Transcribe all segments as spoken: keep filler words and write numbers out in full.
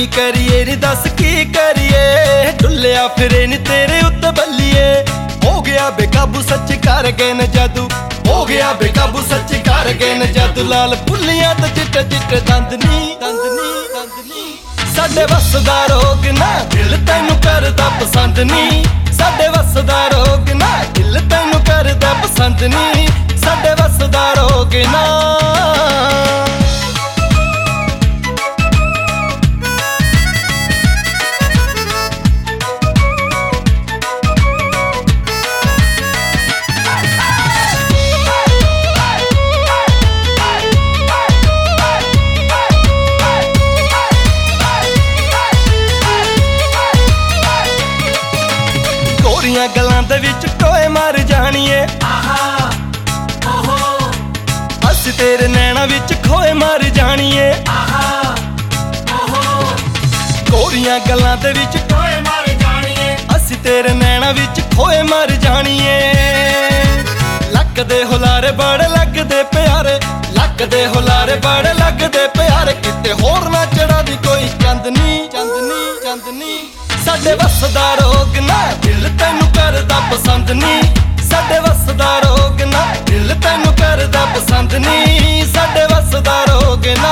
करिए नी दस की करिए, डुलिया फिरे नी तेरे उत्ते बल्लिए। हो गया बेकाबू सच कर गए न जादू, हो गया बेकाबू सच कर गए न जादू। लाल पुलियां ते चिट्टे चिट्टे दंदनी दंदनी दंदनी, साडे वस दा रोग ना दिल तैनू करदा पसंद नी। साडे वस दा रोग ना दिल तैनू करदा पसंद नी। साडे वस दा रोग ना। गोरियां गल्लां दे विच टोए मार जाणीए, असीं तेरे नैना विच खोए मार जाणीए। गोरियां गल्लां दे विच टोए मार जाणीए, असीं तेरे नैना विच खोए मार जाणीए। लक दे हुलारे बड़े लगदे प्यारे, लक दे हुलारे बड़े लगदे प्यारे। किते होर ना चढ़ा दी कोई चंदनी चंदनी चंदनी। साडे वस दा रोग ना दिल तैनू करदा पसंद नी। साडे वस दा रोग ना दिल तैनू करदा पसंद नी। साडे वस दा रोग ना।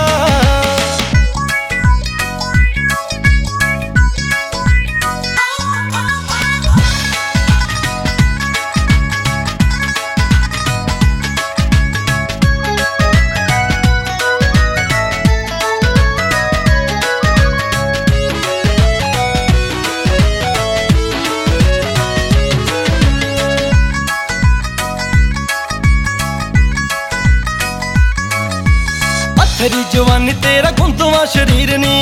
तेरी जवानी तेरा गुंदवा शरीर नी,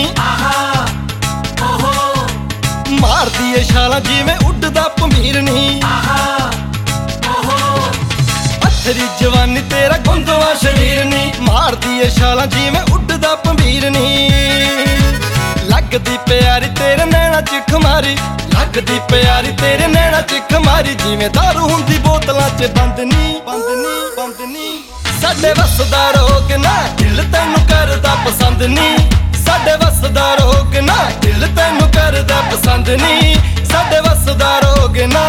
मार दिए छालां जिवें उड़दा भमीर नी। तेरी जवानी तेरा गुंदवा शरीर नी, मार दिए छालां जिवें उड़दा भमीर नी। लगदी प्यारी तेरे नैना च खमारी, लगदी प्यारी तेरे नैना च खमारी। जिवें दारू हुंदी बोतलां च बंद नी बंद नी बंद नी। साडे वस दा रोग ना दिल तैनू करदा पसंद नी। साडे वस दा रोग ना दिल तैनू करदा पसंद नी। साडे वस दा रोग ना।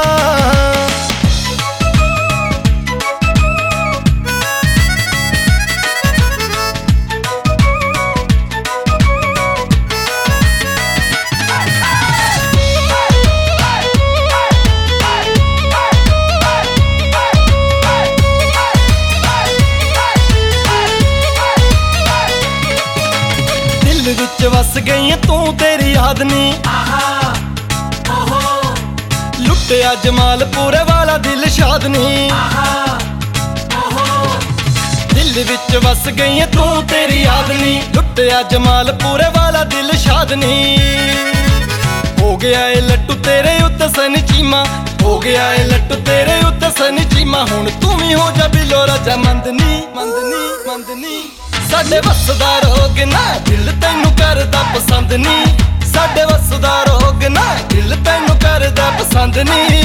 विच वस गई तू तेरी याद नी, लुटिया जमालपुरे वाला दिल शाद नी। दिल विच वस गई तू तेरी याद नी, लुटिया जमालपुरे वाला दिल शाद नी। हो गया ए लट्टू तेरे उत्ते सन चीमा, हो गया ए लट्टू तेरे उत्ते सन चीमा। हुण तू भी हो जा बिलो राजा मंदनी मंदनी मंदनी। साडे वस दा रोग ना दिल तैनू करदा पसंद नी। साडे वस दा रोग ना दिल तैनू करदा पसंद नी।